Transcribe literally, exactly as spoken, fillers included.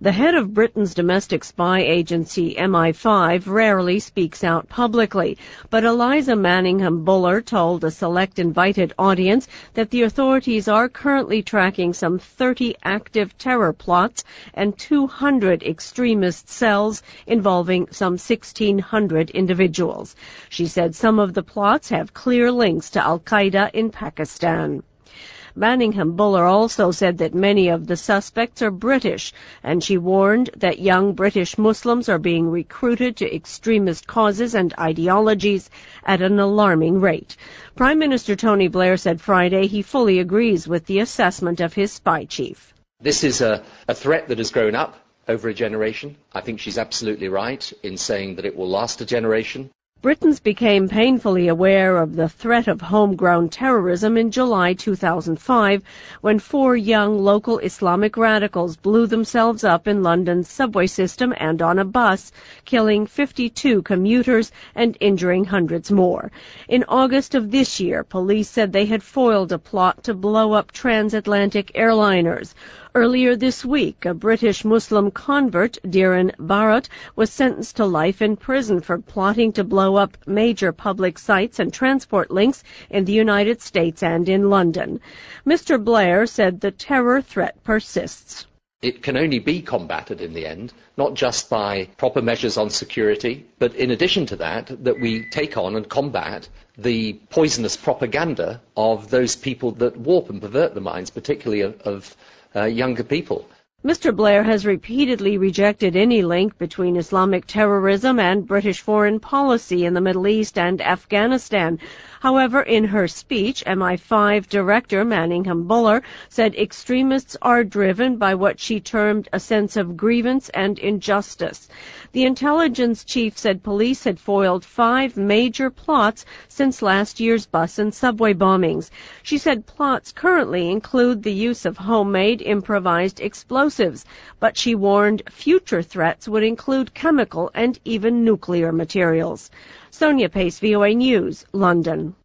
The head of Britain's domestic spy agency, M I five, rarely speaks out publicly, but Eliza Manningham-Buller told a select invited audience that the authorities are currently tracking some thirty active terror plots and two hundred extremist cells involving some sixteen hundred individuals. She said some of the plots have clear links to Al-Qaeda in Pakistan. Manningham-Buller also said that many of the suspects are British, and she warned that young British Muslims are being recruited to extremist causes and ideologies at an alarming rate. Prime Minister Tony Blair said Friday he fully agrees with the assessment of his spy chief. This is a, a threat that has grown up over a generation. I think she's absolutely right in saying that it will last a generation. Britons became painfully aware of the threat of homegrown terrorism in July two thousand five, when four young local Islamic radicals blew themselves up in London's subway system and on a bus, killing fifty-two commuters and injuring hundreds more. In August of this year, police said they had foiled a plot to blow up transatlantic airliners. Earlier this week, a British Muslim convert, Dhiren Bharat, was sentenced to life in prison for plotting to blow up major public sites and transport links in the United States and in London. Mister Blair said the terror threat persists. It can only be combated in the end, not just by proper measures on security, but in addition to that, that we take on and combat the poisonous propaganda of those people that warp and pervert the minds, particularly of, of uh, younger people. Mister Blair has repeatedly rejected any link between Islamic terrorism and British foreign policy in the Middle East and Afghanistan. However, in her speech, M I five Director Manningham-Buller said extremists are driven by what she termed a sense of grievance and injustice. The intelligence chief said police had foiled five major plots since last year's bus and subway bombings. She said plots currently include the use of homemade improvised explosives, but she warned future threats would include chemical and even nuclear materials. Sonia Pace, V O A News, London.